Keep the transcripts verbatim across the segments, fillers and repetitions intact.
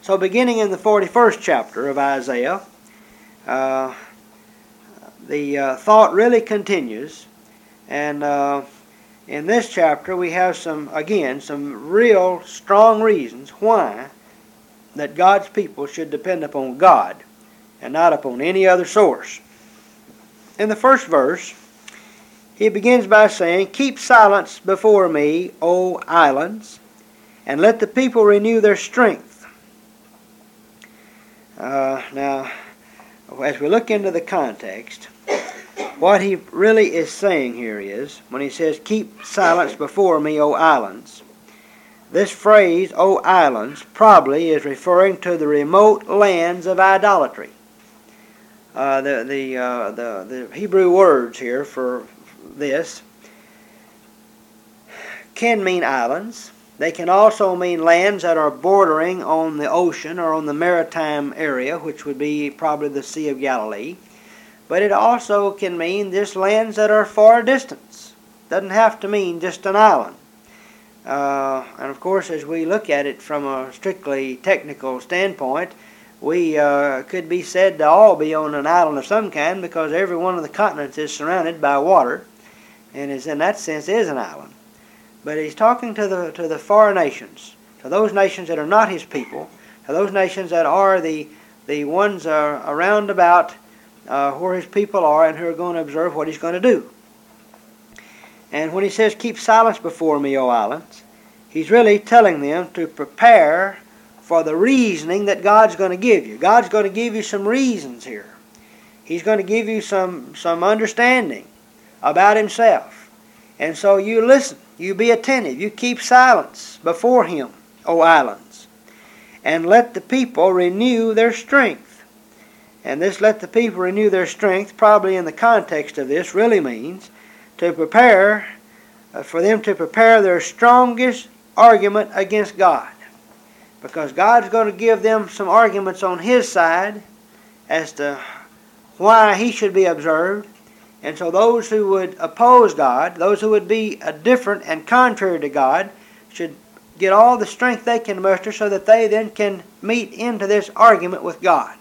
So beginning in the forty-first chapter of Isaiah, uh, the uh, thought really continues. And uh, in this chapter we have some, again, some real strong reasons why that God's people should depend upon God and not upon any other source. In the first verse, he begins by saying, "Keep silence before me, O islands, and let the people renew their strength." Uh, now, as we look into the context, what he really is saying here is, when he says, "Keep silence before me, O islands," this phrase, "O islands," probably is referring to the remote lands of idolatry. Uh, the the, uh, the the Hebrew words here for this can mean islands. They can also mean lands that are bordering on the ocean or on the maritime area, which would be probably the Sea of Galilee. But it also can mean just lands that are far distance. Doesn't have to mean just an island. Uh, and of course, as we look at it from a strictly technical standpoint, we uh, could be said to all be on an island of some kind, because every one of the continents is surrounded by water, and is in that sense is an island. But he's talking to the to the far nations, to those nations that are not his people, to those nations that are the the ones uh, around about uh, where his people are and who are going to observe what he's going to do. And when he says, "Keep silence before me, O islands," he's really telling them to prepare for the reasoning that God's going to give you. God's going to give you some reasons here. He's going to give you some, some understanding about himself. And so you listen, you be attentive, you keep silence before him, O islands, and let the people renew their strength. And this "let the people renew their strength," probably in the context of this, really means to prepare, uh, for them to prepare their strongest argument against God. Because God's going to give them some arguments on his side as to why he should be observed. And so those who would oppose God, those who would be uh, different and contrary to God, should get all the strength they can muster so that they then can meet into this argument with God.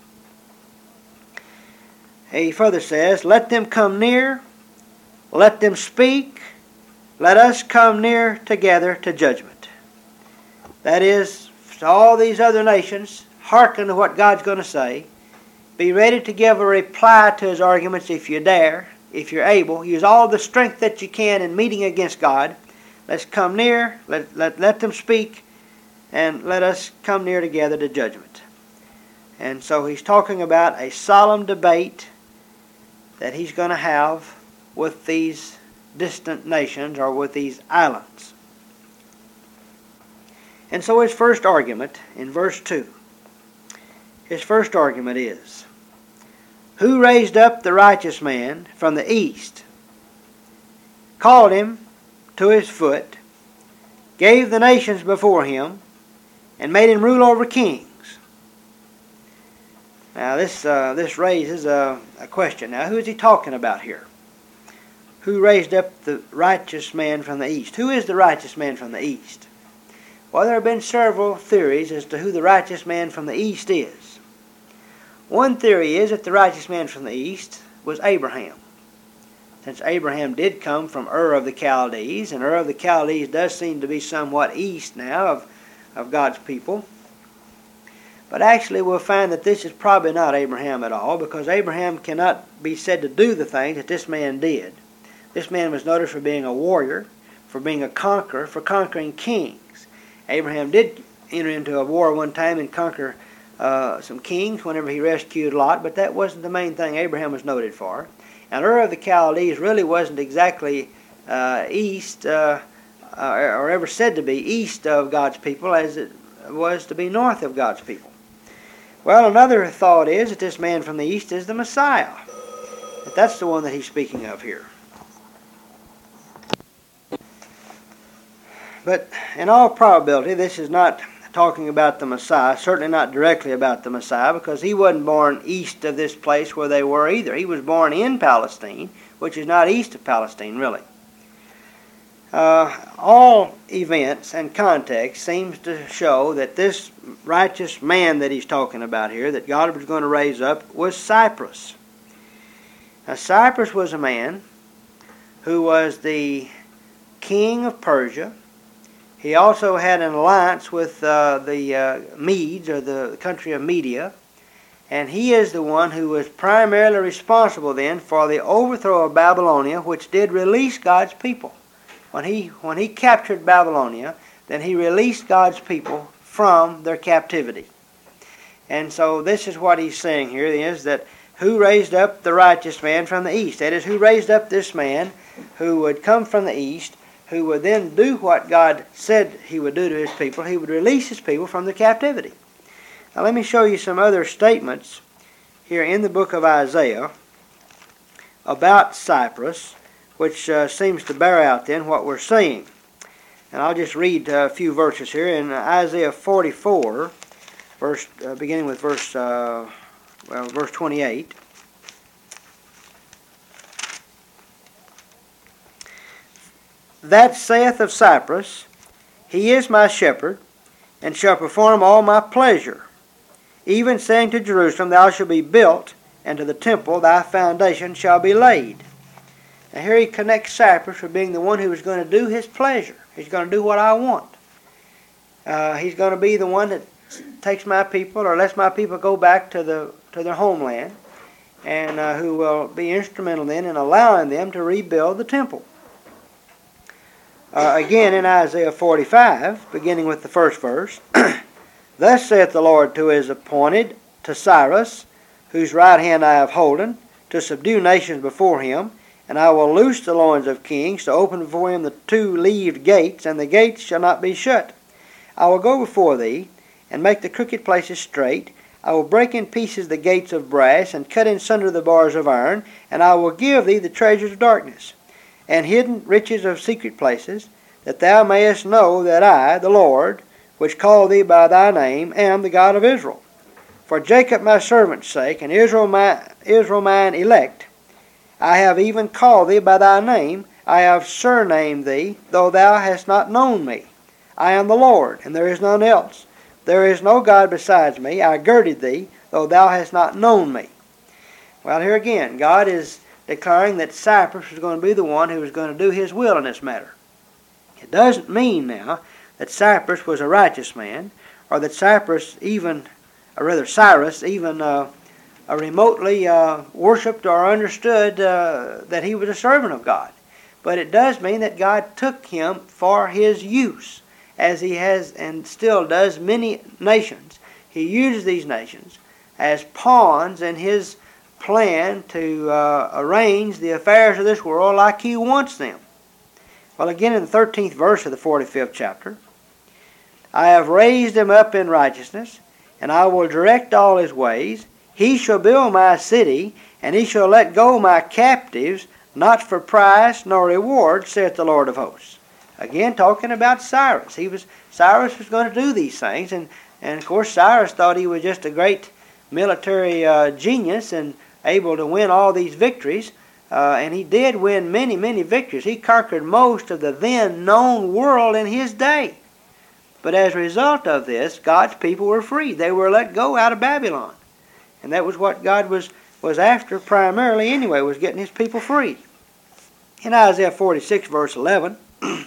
He further says, "Let them come near, let them speak, let us come near together to judgment." That is, to all these other nations, hearken to what God's going to say. Be ready to give a reply to his arguments if you dare, if you're able. Use all the strength that you can in meeting against God. Let's come near, let, let, let them speak, and let us come near together to judgment. And so he's talking about a solemn debate that he's going to have with these distant nations, or with these islands. And so his first argument in verse two, his first argument is, "Who raised up the righteous man from the east, called him to his foot, gave the nations before him, and made him rule over kings?" Now this uh, this raises a, a question. Now who is he talking about here? Who raised up the righteous man from the east? Who is the righteous man from the east? Well, there have been several theories as to who the righteous man from the east is. One theory is that the righteous man from the east was Abraham. Since Abraham did come from Ur of the Chaldees, and Ur of the Chaldees does seem to be somewhat east now of, of God's people. But actually we'll find that this is probably not Abraham at all, because Abraham cannot be said to do the things that this man did. This man was noted for being a warrior, for being a conqueror, for conquering kings. Abraham did enter into a war one time and conquer uh, some kings whenever he rescued Lot, but that wasn't the main thing Abraham was noted for. And Ur of the Chaldees really wasn't exactly uh, east, uh, or ever said to be east of God's people, as it was to be north of God's people. Well, another thought is that this man from the east is the Messiah. That that's the one that he's speaking of here. But in all probability, this is not talking about the Messiah, certainly not directly about the Messiah, because he wasn't born east of this place where they were either. He was born in Palestine, which is not east of Palestine, really. Uh, all events and context seems to show that this righteous man that he's talking about here, that God was going to raise up, was Cyrus. Now, Cyrus was a man who was the king of Persia. He also had an alliance with uh, the uh, Medes, or the country of Media, and he is the one who was primarily responsible then for the overthrow of Babylonia, which did release God's people. When he, when he captured Babylonia, then he released God's people from their captivity. And so this is what he's saying here, is that who raised up the righteous man from the east? That is, who raised up this man who would come from the east, who would then do what God said he would do to his people. He would release his people from the captivity. Now let me show you some other statements here in the book of Isaiah about Cyprus, which uh, seems to bear out then what we're saying. And I'll just read uh, a few verses here in Isaiah forty-four, verse uh, beginning with verse uh, well, verse twenty-eight. That saith of Cyprus, He is my shepherd, and shall perform all my pleasure. Even saying to Jerusalem, Thou shalt be built, and to the temple thy foundation shall be laid. Now here he connects Cyprus with being the one who is going to do his pleasure. He's going to do what I want. Uh, he's going to be the one that takes my people, or lets my people go back to the to their homeland, and uh, who will be instrumental then in allowing them to rebuild the temple. Uh, again in Isaiah forty-five, beginning with the first verse, Thus saith the Lord to his appointed, to Cyrus, whose right hand I have holden, to subdue nations before him, and I will loose the loins of kings, to open before him the two-leaved gates, and the gates shall not be shut. I will go before thee, and make the crooked places straight. I will break in pieces the gates of brass, and cut in sunder the bars of iron, and I will give thee the treasures of darkness, and hidden riches of secret places, that thou mayest know that I, the Lord, which called thee by thy name, am the God of Israel. For Jacob my servant's sake, and Israel, my, Israel mine elect, I have even called thee by thy name, I have surnamed thee, though thou hast not known me. I am the Lord, and there is none else. There is no God besides me. I girded thee, though thou hast not known me. Well, here again, God is declaring that Cyprus is going to be the one who is going to do his will in this matter. It doesn't mean now that Cyprus was a righteous man, or that Cyprus even, or rather Cyrus even uh, uh, remotely uh, worshipped or understood uh, that he was a servant of God. But it does mean that God took him for his use, as he has and still does many nations. He uses these nations as pawns in his plan to uh, arrange the affairs of this world like he wants them. Well, again in the thirteenth verse of the forty-fifth chapter, I have raised him up in righteousness, and I will direct all his ways. He shall build my city, and he shall let go my captives, not for price nor reward, saith the Lord of hosts. Again, talking about Cyrus. He was Cyrus was going to do these things, and, and of course Cyrus thought he was just a great military uh, genius and able to win all these victories. Uh, and he did win many, many victories. He conquered most of the then known world in his day. But as a result of this, God's people were free. They were let go out of Babylon. And that was what God was, was after primarily anyway, was getting his people free. In Isaiah forty-six, verse eleven,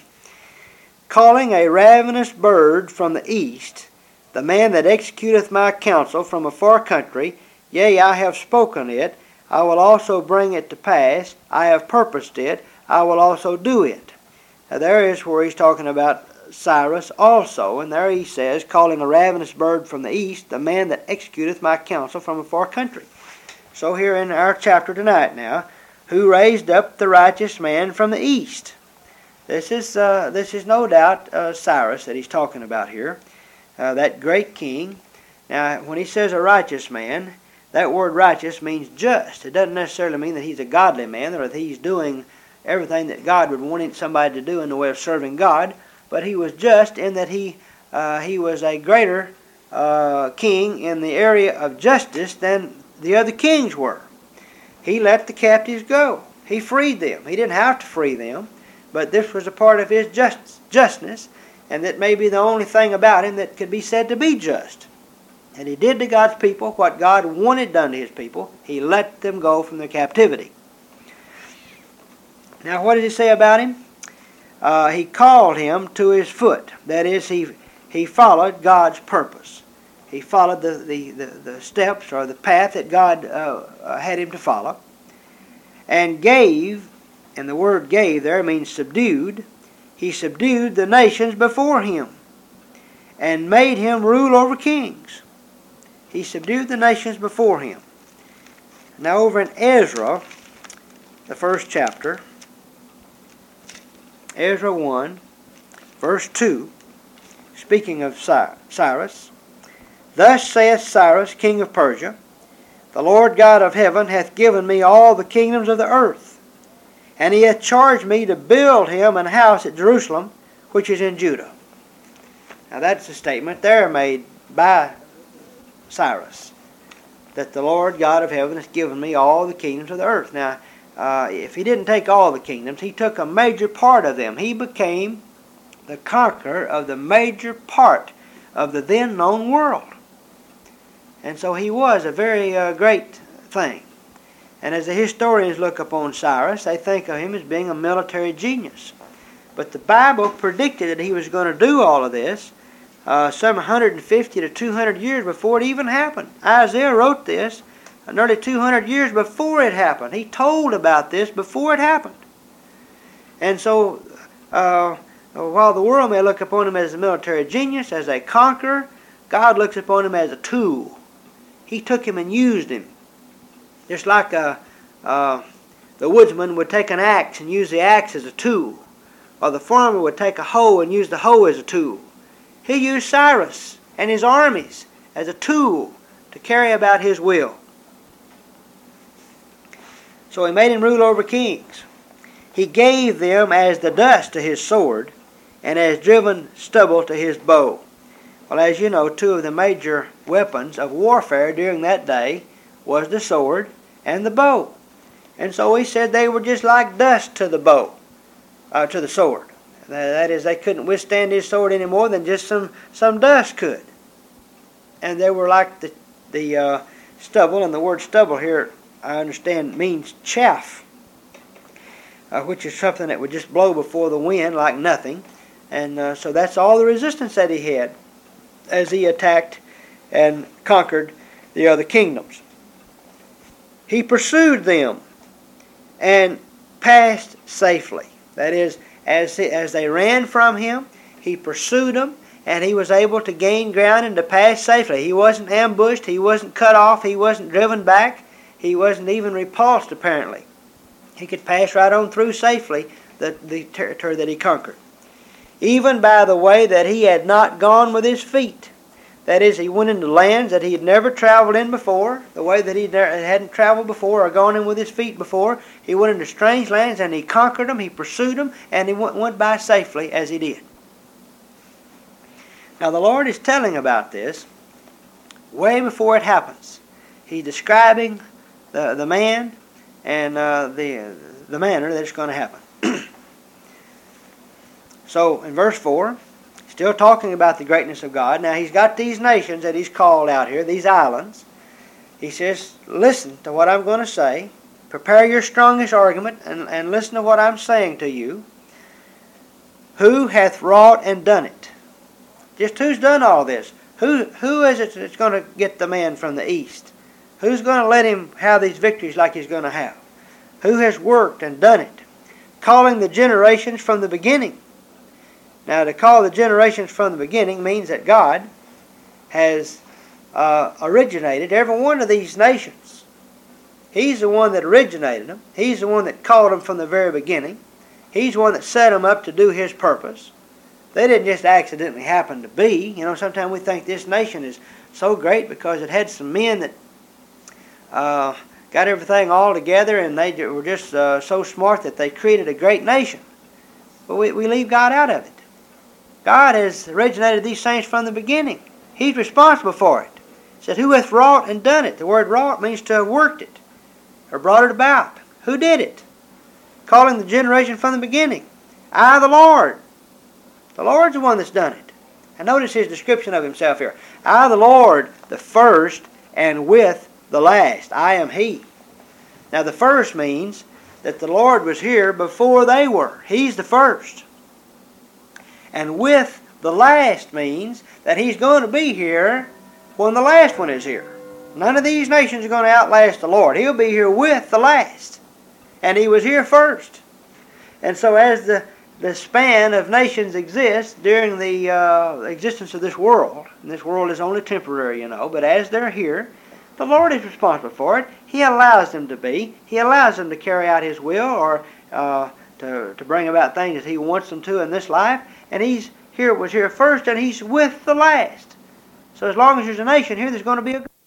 calling a ravenous bird from the east, the man that executeth my counsel from a far country, yea, I have spoken it, I will also bring it to pass, I have purposed it, I will also do it. Now there is where he's talking about Cyrus also, and there he says, calling a ravenous bird from the east, the man that executeth my counsel from a far country. So here in our chapter tonight now, who raised up the righteous man from the east? This is uh, this is no doubt uh, Cyrus that he's talking about here, uh, that great king. Now, when he says a righteous man, that word righteous means just. It doesn't necessarily mean that he's a godly man or that he's doing everything that God would want somebody to do in the way of serving God, but he was just in that he uh, he was a greater uh, king in the area of justice than the other kings were. He let the captives go. He freed them. He didn't have to free them, but this was a part of his just, justness, and that may be the only thing about him that could be said to be just. And he did to God's people what God wanted done to his people. He let them go from their captivity. Now what did he say about him? Uh, he called him to his foot. That is, he he followed God's purpose. He followed the, the, the, the steps or the path that God uh, uh, had him to follow. And gave, and the word gave there means subdued. He subdued the nations before him and made him rule over kings. He subdued the nations before him. Now over in Ezra, the first chapter, Ezra one, verse two, speaking of Cyrus, Thus saith Cyrus, king of Persia, The Lord God of heaven hath given me all the kingdoms of the earth, and he hath charged me to build him an house at Jerusalem, which is in Judah. Now that's a statement there made by Cyrus, that the Lord God of heaven has given me all the kingdoms of the earth. Now, uh, if he didn't take all the kingdoms, he took a major part of them. He became the conqueror of the major part of the then known world. And so he was a very uh, great thing. And as the historians look upon Cyrus, they think of him as being a military genius. But the Bible predicted that he was going to do all of this Uh, some one hundred fifty to two hundred years before it even happened. Isaiah wrote this nearly two hundred years before it happened. He told about this before it happened. And so, uh, while the world may look upon him as a military genius, as a conqueror, God looks upon him as a tool. He took him and used him. Just like a, uh, the woodsman would take an axe and use the axe as a tool, or the farmer would take a hoe and use the hoe as a tool. He used Cyrus and his armies as a tool to carry about his will. So he made him rule over kings. He gave them as the dust to his sword, and as driven stubble to his bow. Well, as you know, two of the major weapons of warfare during that day was the sword and the bow. And so he said they were just like dust to the bow, uh, to the sword. That is, they couldn't withstand his sword any more than just some, some dust could. And they were like the, the uh, stubble, and the word stubble here, I understand, means chaff, uh, which is something that would just blow before the wind like nothing. And uh, so that's all the resistance that he had as he attacked and conquered the other kingdoms. He pursued them and passed safely. That is, As, as they ran from him, he pursued them, and he was able to gain ground and to pass safely. He wasn't ambushed, he wasn't cut off, he wasn't driven back, he wasn't even repulsed, apparently. He could pass right on through safely the, the territory that he conquered. Even by the way that he had not gone with his feet. That is, he went into lands that he had never traveled in before, the way that he hadn't traveled before or gone in with his feet before. He went into strange lands and he conquered them, he pursued them, and he went, went by safely as he did. Now the Lord is telling about this way before it happens. He's describing the, the man and uh, the, the manner that it's going to happen. So in verse four, still talking about the greatness of God. Now he's got these nations that he's called out here, these islands. He says, listen to what I'm going to say. Prepare your strongest argument and, and listen to what I'm saying to you. Who hath wrought and done it? Just who's done all this? Who, who is it that's going to get the man from the east? Who's going to let him have these victories like he's going to have? Who has worked and done it? Calling the generations from the beginning. Now, to call the generations from the beginning means that God has uh, originated every one of these nations. He's the one that originated them. He's the one that called them from the very beginning. He's the one that set them up to do His purpose. They didn't just accidentally happen to be. You know, sometimes we think this nation is so great because it had some men that uh, got everything all together, and they were just uh, so smart that they created a great nation. But we, we leave God out of it. God has originated these things from the beginning. He's responsible for it. He said, who hath wrought and done it? The word wrought means to have worked it or brought it about. Who did it? Calling the generation from the beginning. I, the Lord. The Lord's the one that's done it. And notice his description of himself here. I, the Lord, the first, and with the last. I am he. Now the first means that the Lord was here before they were. He's the first. And with the last means that he's going to be here when the last one is here. None of these nations are going to outlast the Lord. He'll be here with the last. And he was here first. And so as the the span of nations exists during the uh, existence of this world, and this world is only temporary, you know, but as they're here, the Lord is responsible for it. He allows them to be. He allows them to carry out his will, or uh, to, to bring about things that he wants them to in this life. And he's here, was here first, and he's with the last. So as long as there's a nation here, there's going to be a